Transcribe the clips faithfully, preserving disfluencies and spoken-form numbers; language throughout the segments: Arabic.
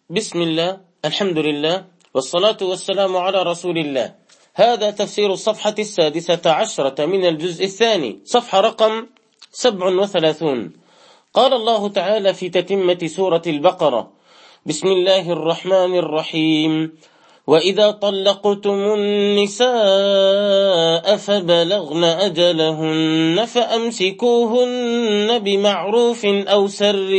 بسم الله، الحمد لله، والصلاة والسلام على رسول الله. هذا تفسير الصفحة السادسة عشرة من الجزء الثاني، صفحة رقم سبع وثلاثون. قال الله تعالى في تتمة سورة البقرة: بسم الله الرحمن الرحيم: وإذا طلقتم النساء فبلغن أجلهن فأمسكوهن بمعروف أو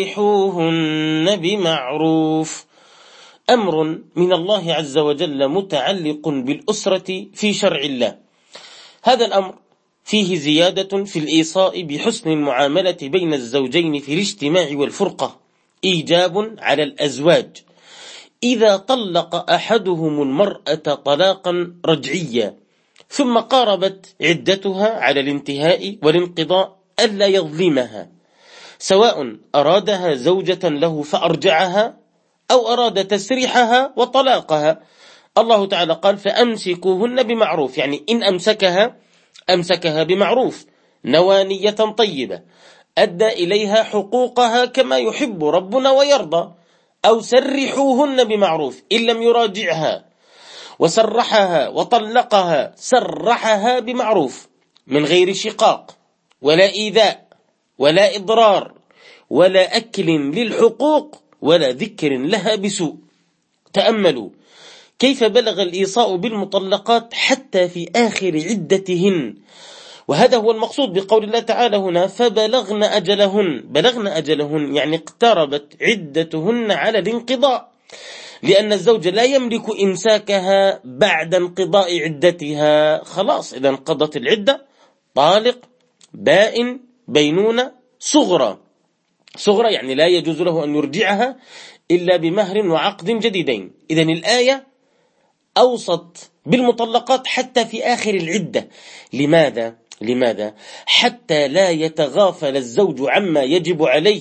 سرحوهن بمعروف. أمر من الله عز وجل متعلق بالأسرة في شرع الله. هذا الأمر فيه زيادة في الإيصاء بحسن المعاملة بين الزوجين في الاجتماع والفرقة، إيجاب على الأزواج إذا طلق أحدهم المرأة طلاقا رجعيا ثم قاربت عدتها على الانتهاء والانقضاء ألا يظلمها، سواء أرادها زوجة له فأرجعها أو أراد تسريحها وطلاقها. الله تعالى قال: فأمسكوهن بمعروف، يعني إن أمسكها أمسكها بمعروف، نوانية طيبة، أدى إليها حقوقها كما يحب ربنا ويرضى، أو سرحوهن بمعروف إن لم يراجعها وسرحها وطلقها، سرحها بمعروف من غير شقاق ولا إيذاء ولا إضرار ولا أكل للحقوق ولا ذكر لها بسوء. تأملوا كيف بلغ الإيصاء بالمطلقات حتى في آخر عدتهن، وهذا هو المقصود بقول الله تعالى هنا: فبلغن أجلهن. بلغن أجلهن يعني اقتربت عدتهن على الانقضاء، لأن الزوج لا يملك إمساكها بعد انقضاء عدتها. خلاص، إذا انقضت العدة، طالق، بائن، بينونة صغرى. صغرى يعني لا يجوز له أن يرجعها إلا بمهر وعقد جديدين. إذن الآية أوصت بالمطلقات حتى في آخر العدة. لماذا؟ لماذا؟ حتى لا يتغافل الزوج عما يجب عليه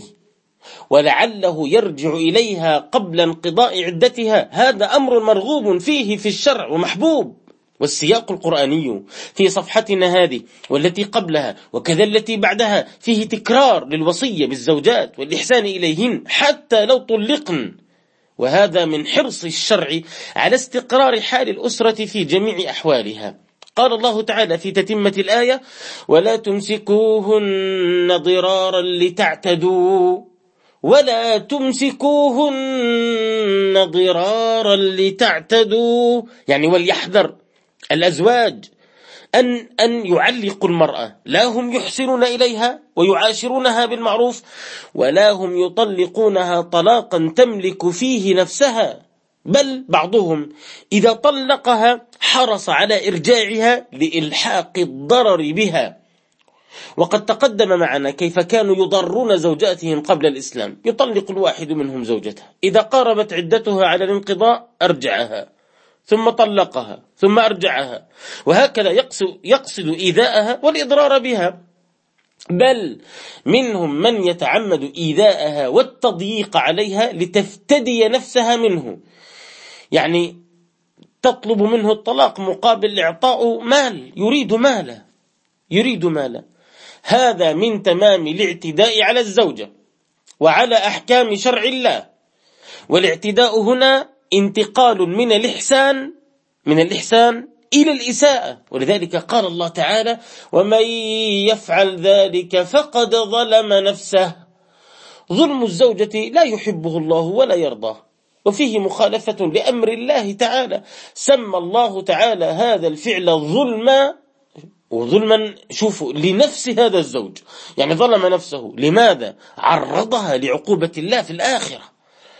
ولعله يرجع إليها قبل انقضاء عدتها. هذا أمر مرغوب فيه في الشرع ومحبوب. والسياق القرآني في صفحتنا هذه والتي قبلها وكذا التي بعدها فيه تكرار للوصية بالزوجات والإحسان إليهن حتى لو طلقن، وهذا من حرص الشرع على استقرار حال الأسرة في جميع أحوالها. قال الله تعالى في تتمة الآية: ولا تمسكوهن ضرارا لتعتدوا. ولا تمسكوهن ضرارا لتعتدوا يعني وليحذر الأزواج أن أن يعلقوا المرأة، لا هم يحسنون إليها ويعاشرونها بالمعروف، ولا هم يطلقونها طلاقا تملك فيه نفسها، بل بعضهم إذا طلقها حرص على إرجاعها لإلحاق الضرر بها. وقد تقدم معنا كيف كانوا يضرون زوجاتهم قبل الإسلام. يطلق الواحد منهم زوجته، إذا قاربت عدتها على الانقضاء أرجعها، ثم طلقها، ثم أرجعها، وهكذا يقصد, يقصد إيذاءها والإضرار بها. بل منهم من يتعمد إيذاءها والتضييق عليها لتفتدي نفسها منه، يعني تطلب منه الطلاق مقابل إعطاء مال، يريد ماله يريد ماله هذا من تمام الاعتداء على الزوجة وعلى أحكام شرع الله. والاعتداء هنا انتقال من الإحسان من الإحسان إلى الإساءة، ولذلك قال الله تعالى: ومن يفعل ذلك فقد ظلم نفسه. ظلم الزوجة لا يحبه الله ولا يرضاه، وفيه مخالفة لأمر الله تعالى. سمى الله تعالى هذا الفعل ظلما، وظلما شوفوا لنفس هذا الزوج، يعني ظلم نفسه. لماذا؟ عرضها لعقوبة الله في الآخرة.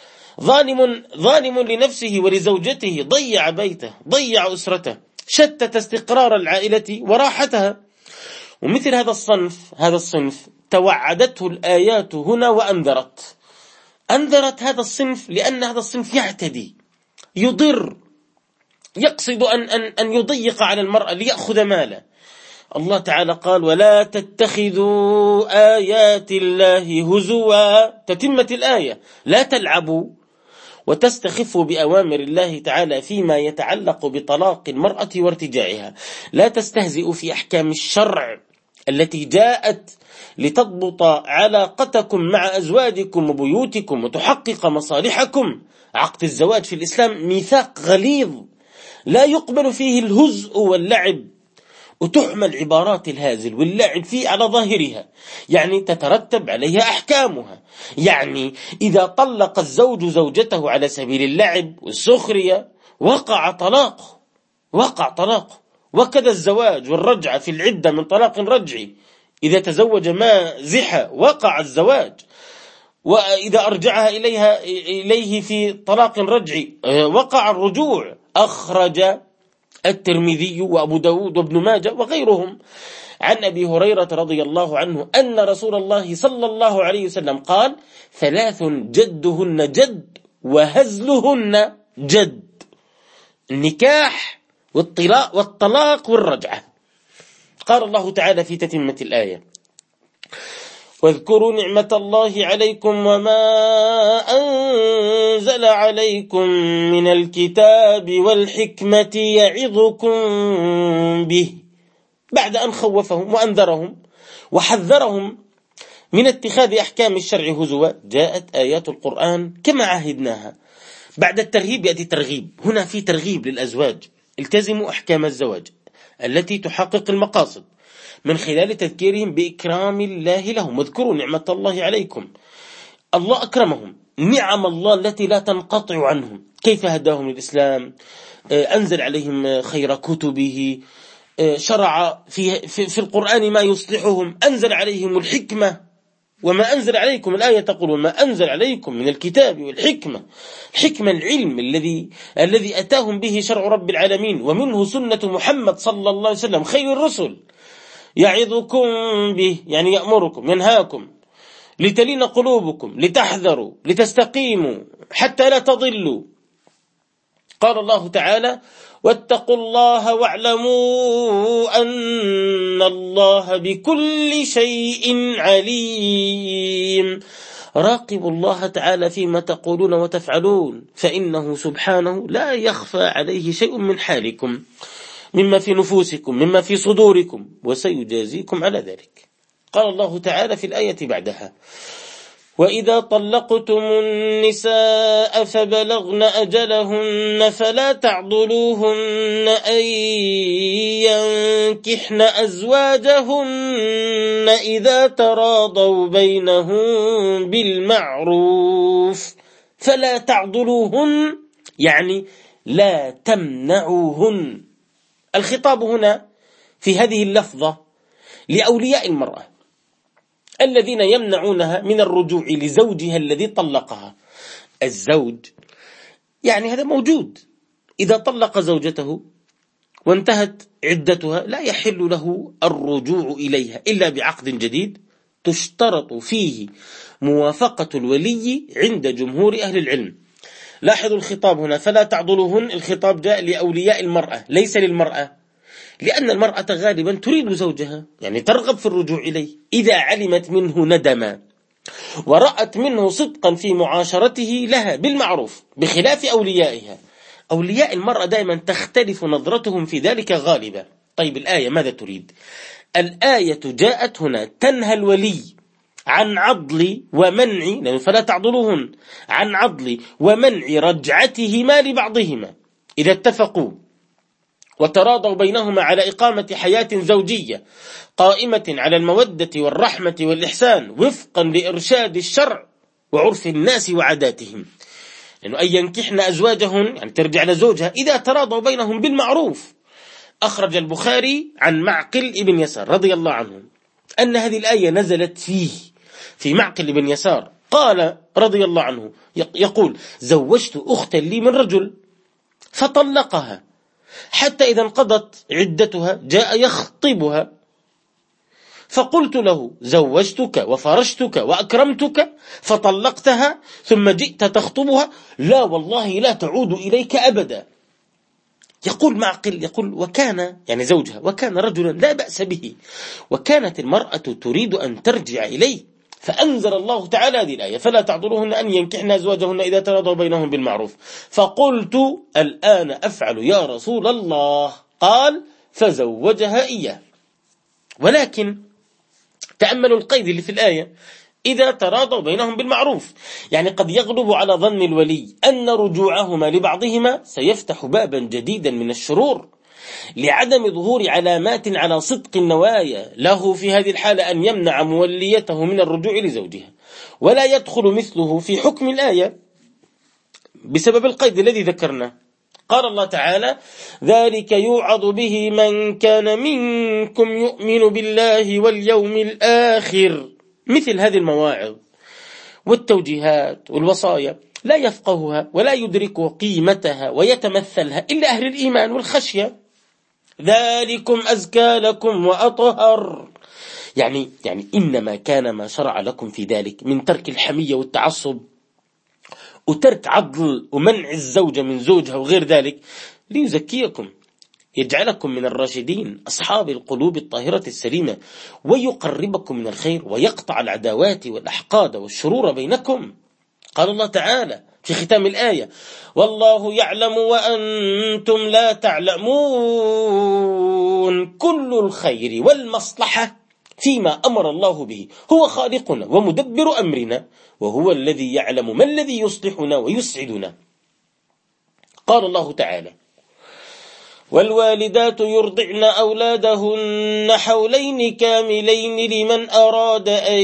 ظالم ظالم لنفسه ولزوجته، ضيع بيته، ضيع أسرته، شتت استقرار العائلة وراحتها. ومثل هذا الصنف هذا الصنف توعدته الآيات هنا وأنذرت أنذرت هذا الصنف، لأن هذا الصنف يعتدي، يضر، يقصد أن, أن, أن يضيق على المرأة ليأخذ ماله. الله تعالى قال: ولا تتخذوا آيات الله هزوا. تتمة الآية: لا تلعبوا وتستخفوا بأوامر الله تعالى فيما يتعلق بطلاق المرأة وارتجاعها. لا تستهزئوا في أحكام الشرع التي جاءت لتضبط علاقتكم مع أزواجكم وبيوتكم وتحقق مصالحكم. عقد الزواج في الإسلام ميثاق غليظ لا يقبل فيه الهزء واللعب، وتحمل عبارات الهازل واللعب فيه على ظاهرها، يعني تترتب عليها أحكامها. يعني إذا طلق الزوج زوجته على سبيل اللعب والسخرية وقع طلاق، وقع طلاق. وكذا الزواج والرجعة في العدة من طلاق رجعي، إذا تزوج مازحة وقع الزواج، وإذا أرجعها إليها إليه في طلاق رجعي وقع الرجوع. أخرج الترمذي وأبو داود وابن ماجه وغيرهم عن أبي هريرة رضي الله عنه أن رسول الله صلى الله عليه وسلم قال: ثلاث جدهن جد وهزلهن جد: النكاح والطلاق والطلاق والرجعة. قال الله تعالى في تتمة الآية: واذكروا نعمة الله عليكم وما أنزل عليكم من الكتاب والحكمة يعظكم به. بعد أن خوفهم وأنذرهم وحذرهم من اتخاذ أحكام الشرع هزوا، جاءت آيات القرآن كما عهدناها. بعد الترهيب يأتي ترغيب. هنا في ترغيب للأزواج: التزموا أحكام الزواج التي تحقق المقاصد من خلال تذكيرهم بإكرام الله لهم. واذكروا نعمة الله عليكم، الله أكرمهم، نعم الله التي لا تنقطع عنهم. كيف هداهم للإسلام، أنزل عليهم خير كتبه، شرع في, في, في القرآن ما يصلحهم، أنزل عليهم الحكمة. وما أنزل عليكم، الآية تقول: وما أنزل عليكم من الكتاب والحكمة. حكمة العلم الذي الذي أتاهم به شرع رب العالمين، ومنه سنة محمد صلى الله عليه وسلم خير الرسل. يعظكم به يعني يأمركم، ينهاكم، لتلين قلوبكم، لتحذروا، لتستقيموا، حتى لا تضلوا. قال الله تعالى: واتقوا الله واعلموا أن الله بكل شيء عليم. راقبوا الله تعالى فيما تقولون وتفعلون، فإنه سبحانه لا يخفى عليه شيء من حالكم، مما في نفوسكم، مما في صدوركم، وسيجازيكم على ذلك. قال الله تعالى في الآية بعدها: وإذا طلقتم النساء فبلغن أجلهن فلا تعضلوهن أن ينكحن أزواجهن إذا تراضوا بينهم بالمعروف. فلا تعضلوهن يعني لا تمنعوهن. الخطاب هنا في هذه اللفظة لأولياء المرأة الذين يمنعونها من الرجوع لزوجها الذي طلقها. الزوج يعني هذا موجود، إذا طلق زوجته وانتهت عدتها لا يحل له الرجوع إليها إلا بعقد جديد، تشترط فيه موافقة الولي عند جمهور أهل العلم. لاحظوا الخطاب هنا: فلا تعضلوهن. الخطاب جاء لأولياء المرأة ليس للمرأة، لأن المرأة غالبا تريد زوجها، يعني ترغب في الرجوع إليه. إذا علمت منه ندما ورأت منه صدقا في معاشرته لها بالمعروف، بخلاف أوليائها. أولياء المرأة دائما تختلف نظرتهم في ذلك غالبا. طيب الآية ماذا تريد؟ الآية جاءت هنا تنهى الولي عن عضل ومنع، فلا تعضلوهن، عن عضل ومنع رجعتهما لبعضهما إذا اتفقوا وتراضوا بينهما على إقامة حياة زوجية قائمة على المودة والرحمة والإحسان وفقا لإرشاد الشرع وعرف الناس وعاداتهم. لأنه أن ينكحن أزواجهن يعني ترجع لزوجها إذا تراضوا بينهم بالمعروف. أخرج البخاري عن معقل ابن يسار رضي الله عنه أن هذه الآية نزلت فيه في معقل ابن يسار. قال رضي الله عنه يقول: زوجت أختا لي من رجل فطلقها، حتى إذا انقضت عدتها جاء يخطبها، فقلت له: زوجتك وفرشتك وأكرمتك فطلقتها ثم جئت تخطبها؟ لا والله لا تعود إليك أبدا. يقول معقل يقول: وكان يعني زوجها وكان رجلا لا بأس به، وكانت المرأة تريد أن ترجع إليه، فأنزل الله تعالى هذه الآية: فلا تعضلوهن أن ينكحن أزواجهن إذا تراضوا بينهم بالمعروف. فقلت: الآن أفعل يا رسول الله. قال: فزوجها إياه. ولكن تأملوا القيد اللي في الآية: إذا تراضوا بينهم بالمعروف. يعني قد يغلب على ظن الولي أن رجوعهما لبعضهما سيفتح بابا جديدا من الشرور، لعدم ظهور علامات على صدق النوايا له في هذه الحالة أن يمنع موليته من الرجوع لزوجها، ولا يدخل مثله في حكم الآية بسبب القيد الذي ذكرناه. قال الله تعالى: ذلك يوعظ به من كان منكم يؤمن بالله واليوم الآخر. مثل هذه المواعظ والتوجيهات والوصايا لا يفقهها ولا يدرك قيمتها ويتمثلها إلا أهل الإيمان والخشية. ذلكم أزكى لكم وأطهر. يعني يعني إنما كان ما شرع لكم في ذلك من ترك الحمية والتعصب وترك عضل ومنع الزوجة من زوجها وغير ذلك ليزكيكم، يجعلكم من الراشدين أصحاب القلوب الطاهرة السليمة، ويقربكم من الخير ويقطع العداوات والأحقاد والشرور بينكم. قال الله تعالى في ختام الآية: والله يعلم وأنتم لا تعلمون. كل الخير والمصلحة فيما أمر الله به، هو خالقنا ومدبر أمرنا، وهو الذي يعلم ما الذي يصلحنا ويسعدنا. قال الله تعالى: والوالدات يرضعن أولادهن حولين كاملين لمن أراد أن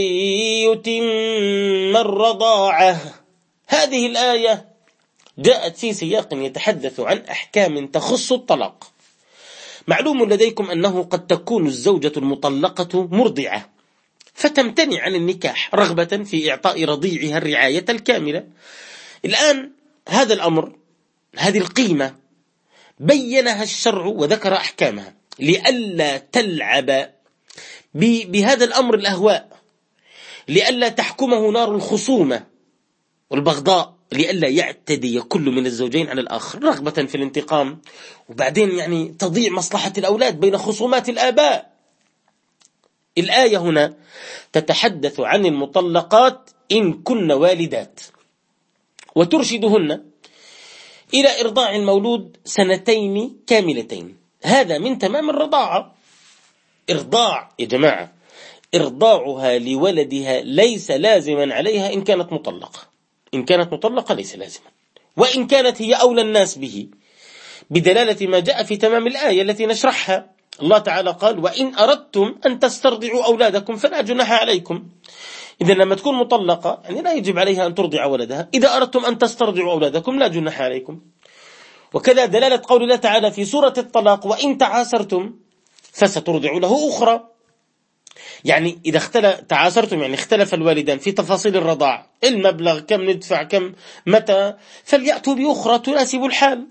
يتم الرضاعة. هذه الآية جاءت في سياق يتحدث عن أحكام تخص الطلاق. معلوم لديكم أنه قد تكون الزوجة المطلقة مرضعة فتمتنع عن النكاح رغبة في إعطاء رضيعها الرعاية الكاملة. الآن هذا الأمر، هذه القيمة بينها الشرع وذكر أحكامها لئلا تلعب بهذا الأمر الأهواء، لئلا تحكمه نار الخصومة والبغضاء، لئلا يعتدي كل من الزوجين على الآخر رغبة في الانتقام، وبعدين يعني تضيع مصلحة الأولاد بين خصومات الآباء. الآية هنا تتحدث عن المطلقات إن كن والدات، وترشدهن إلى إرضاع المولود سنتين كاملتين. هذا من تمام الرضاعة. إرضاع يا جماعة، إرضاعها لولدها ليس لازما عليها إن كانت مطلقة. إن كانت مطلقة ليس لازما، وإن كانت هي أولى الناس به بدلالة ما جاء في تمام الآية التي نشرحها. الله تعالى قال: وإن أردتم أن تسترضعوا أولادكم فلا جناح عليكم. إذا لما تكون مطلقة يعني لا يجب عليها أن ترضع ولدها. إذا أردتم أن تسترضعوا أولادكم لا جناح عليكم. وكذا دلالة قول الله تعالى في سورة الطلاق: وإن تعاسرتم فسترضع له أخرى. يعني إذا اختلف تعاسرتم يعني اختلف الوالدان في تفاصيل الرضاع، المبلغ، كم ندفع، كم، متى، فليأتوا بأخرى تناسب الحال.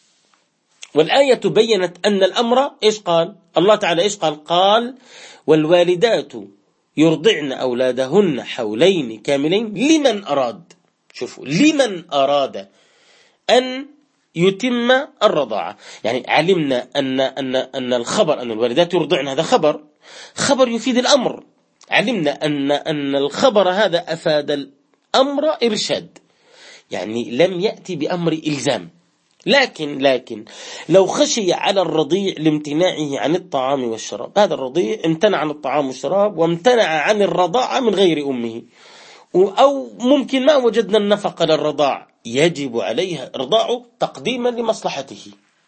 والآية بيّنت أن الأمر إيش قال الله تعالى؟ إيش قال؟ قال: والوالدات يرضعن أولادهن حولين كاملين لمن أراد. شوفوا، لمن أراد أن يتم الرضاعة. يعني علمنا أن أن أن الخبر أن الوالدات يرضعن هذا خبر خبر يفيد الأمر. علمنا أن أن الخبر هذا أفاد الأمر إرشاد، يعني لم يأتي بأمر إلزام. لكن لكن لو خشي على الرضيع لامتناعه عن الطعام والشراب، هذا الرضيع امتنع عن الطعام والشراب وامتنع عن الرضاعة من غير أمه، أو ممكن ما وجدنا النفقة للرضاع، يجب عليها إرضاعه تقديما لمصلحته.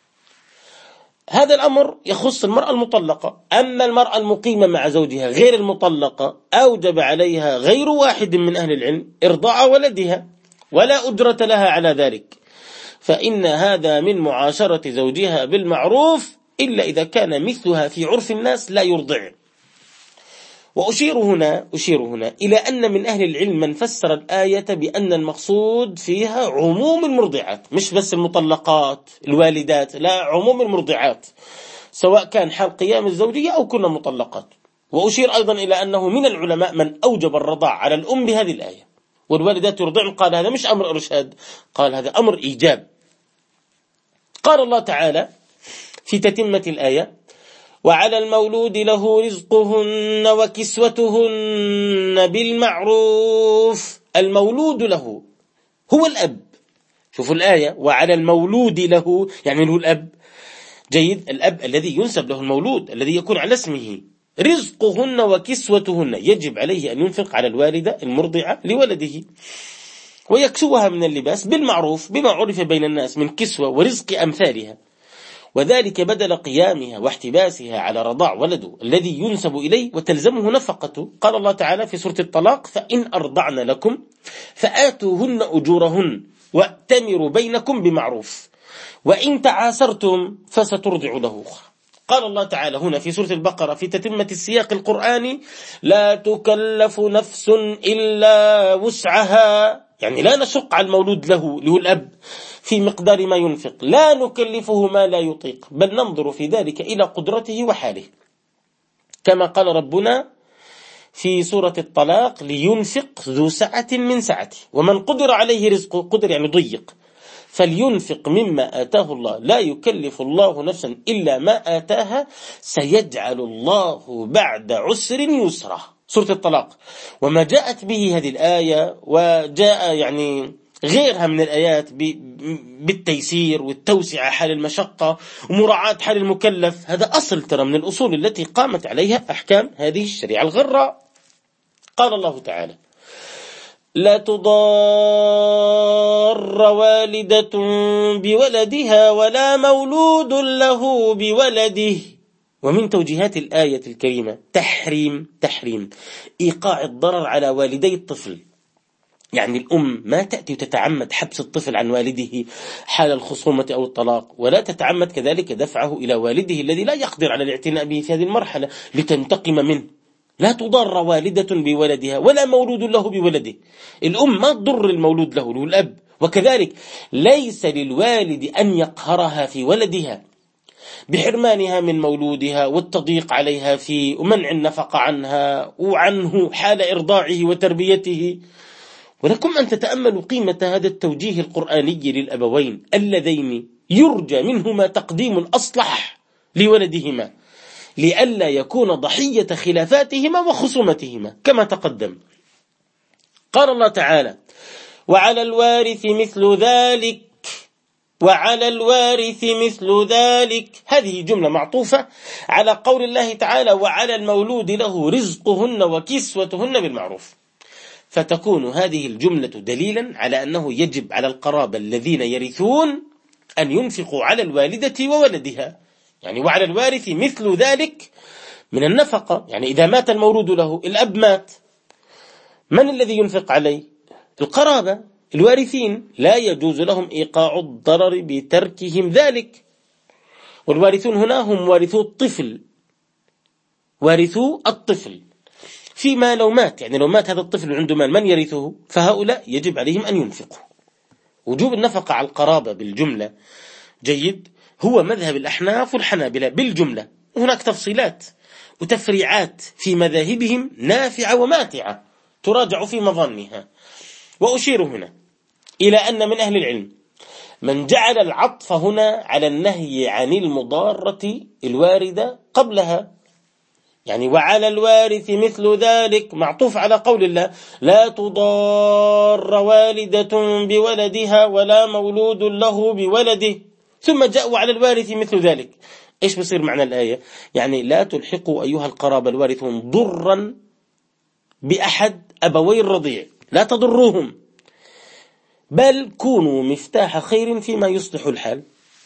هذا الأمر يخص المرأة المطلقة. أما المرأة المقيمة مع زوجها غير المطلقة أوجب عليها غير واحد من أهل العلم إرضاع ولدها، ولا أجرة لها على ذلك، فإن هذا من معاشرة زوجها بالمعروف، إلا إذا كان مثلها في عرف الناس لا يرضع. وأشير هنا أشير هنا إلى أن من أهل العلم من فسر الآية بأن المقصود فيها عموم المرضعات، مش بس المطلقات الوالدات، لا، عموم المرضعات سواء كان حال قيام الزوجية أو كنا مطلقات. وأشير أيضا إلى أنه من العلماء من أوجب الرضاع على الأم بهذه الآية: والوالدات يرضعن، قال هذا مش أمر إرشاد، قال هذا أمر إيجاب. قال الله تعالى في تتمة الآية: وعلى المولود له رزقهن وكسوتهن بالمعروف. المولود له هو الأب. شوفوا الآية: وعلى المولود له، يعني له الأب. جيد، الأب الذي ينسب له المولود، الذي يكون على اسمه، رزقهن وكسوتهن، يجب عليه أن ينفق على الوالدة المرضعة لولده ويكسوها من اللباس بالمعروف بما عرف بين الناس من كسوة ورزق أمثالها، وذلك بدل قيامها واحتباسها على رضاع ولده الذي ينسب إليه وتلزمه نفقته. قال الله تعالى في سورة الطلاق: فإن أرضعن لكم فآتوهن أجورهن وأتمروا بينكم بمعروف وإن تعاسرتم فسترضع له أخرى. قال الله تعالى هنا في سورة البقرة في تتمة السياق القرآني: لا تكلف نفس إلا وسعها، يعني لا نشق على المولود له له الأب في مقدار ما ينفق، لا نكلفه ما لا يطيق، بل ننظر في ذلك إلى قدرته وحاله، كما قال ربنا في سورة الطلاق: لينفق ذو سعة من سعته ومن قدر عليه رزقه، قدر يعني ضيق، فلينفق مما آتاه الله لا يكلف الله نفسا إلا ما آتاها سيجعل الله بعد عسر يسرا. سورة الطلاق. وما جاءت به هذه الآية وجاء يعني غيرها من الآيات بالتيسير والتوسعة حال المشقة ومراعاة حال المكلف، هذا أصل ترى من الأصول التي قامت عليها أحكام هذه الشريعة الغراء. قال الله تعالى: لا تضار والدة بولدها ولا مولود له بولده. ومن توجيهات الآية الكريمة تحريم تحريم إيقاع الضرر على والدي الطفل، يعني الأم ما تأتي وتتعمد حبس الطفل عن والده حال الخصومة أو الطلاق، ولا تتعمد كذلك دفعه إلى والده الذي لا يقدر على الاعتناء به في هذه المرحلة لتنتقم منه. لا تضر والدة بولدها ولا مولود له بولده. الأم ما تضر المولود له له الأب، وكذلك ليس للوالد أن يقهرها في ولدها بحرمانها من مولودها والتضييق عليها فيه ومنع النفقة عنها وعنه حال إرضاعه وتربيته. ولكم أن تتأملوا قيمة هذا التوجيه القرآني للأبوين اللذين يرجى منهما تقديم الأصلح لولدهما لئلا يكون ضحية خلافاتهما وخصومتهما كما تقدم. قال الله تعالى: وعلى الوارث مثل ذلك وعلى الوارث مثل ذلك. هذه جملة معطوفة على قول الله تعالى: وعلى المولود له رزقهن وكسوتهن بالمعروف، فتكون هذه الجملة دليلا على أنه يجب على القرابة الذين يرثون أن ينفقوا على الوالدة وولدها، يعني وعلى الوارث مثل ذلك من النفقة. يعني إذا مات المولود له، الأب مات، من الذي ينفق عليه؟ القرابة الوارثين، لا يجوز لهم إيقاع الضرر بتركهم ذلك. والوارثون هنا هم وارثو الطفل، وارثو الطفل فيما لو مات، يعني لو مات هذا الطفل عنده مال من يرثه؟ فهؤلاء يجب عليهم أن ينفقوا. وجوب النفقة على القرابة بالجملة جيد هو مذهب الأحناف والحنابلة بالجملة، وهناك تفصيلات وتفريعات في مذاهبهم نافعة وماتعة تراجع في مظنها. وأشير هنا إلى أن من أهل العلم من جعل العطف هنا على النهي عن المضارة الواردة قبلها، يعني وعلى الوارث مثل ذلك معطوف على قول الله: لا تضار والدة بولدها ولا مولود له بولده، ثم جاءوا على الوارث مثل ذلك. إيش بصير معنى الآية؟ يعني لا تلحقوا أيها القرابة الوارثون ضرا بأحد أبوي الرضيع، لا تضروهم، بل كونوا مفتاح خير فيما يصلح الحال.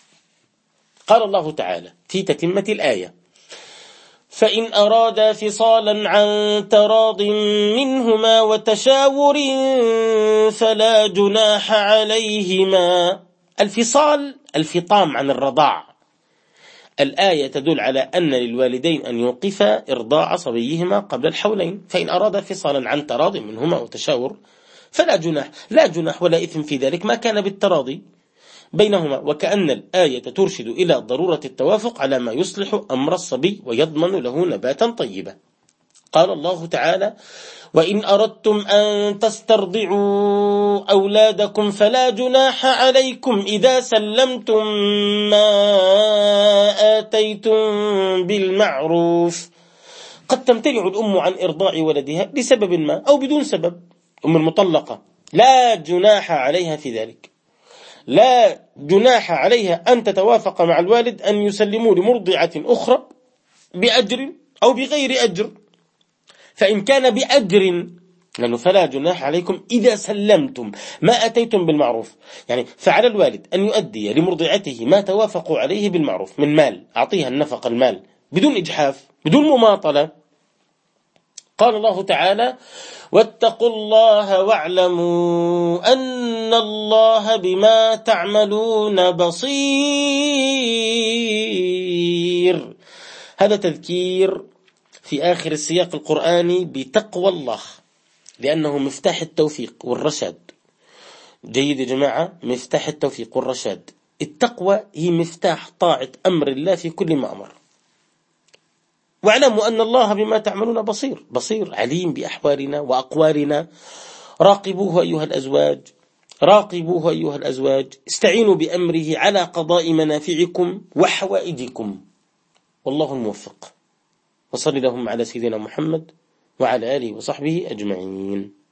قال الله تعالى في تتمة الآية: فإن أرادا فصالا عن تراض منهما وتشاور فلا جناح عليهما. الفصال الفطام عن الرضاع. الآية تدل على أن للوالدين أن يوقفا إرضاع صبيهما قبل الحولين، فإن أرادا فصالا عن تراض منهما وتشاور فلا جناح، لا جناح ولا إثم في ذلك ما كان بالتراضي بينهما، وكأن الآية ترشد إلى ضرورة التوافق على ما يصلح أمر الصبي ويضمن له نباتا طيبا. قال الله تعالى: وإن أردتم أن تسترضعوا أولادكم فلا جناح عليكم إذا سلمتم ما آتيتم بالمعروف. قد تمتنع الأم عن إرضاع ولدها لسبب ما أو بدون سبب، أم المطلقة لا جناح عليها في ذلك، لا جناح عليها أن تتوافق مع الوالد أن يسلموا لمرضعة أخرى بأجر أو بغير أجر. فإن كان بأجر لأنه فلا جناح عليكم إذا سلمتم ما أتيتم بالمعروف. يعني فعلى الوالد أن يؤدي لمرضعته ما توافقوا عليه بالمعروف من مال، أعطيها النفقة المال بدون إجحاف بدون مماطلة. قال الله تعالى: واتقوا الله واعلموا أن الله بما تعملون بصير. هذا تذكير في آخر السياق القرآني بتقوى الله، لأنه مفتاح التوفيق والرشاد. جيد يا جماعة، مفتاح التوفيق والرشاد. التقوى هي مفتاح طاعة أمر الله في كل ما أمر. واعلموا أن الله بما تعملون بصير، بصير عليم بأحوالنا وأقوالنا. راقبوه أيها الأزواج، راقبوه أيها الأزواج، استعينوا بأمره على قضاء منافعكم وحوائجكم، والله الموفق. وصلى اللهم على سيدنا محمد وعلى آله وصحبه أجمعين.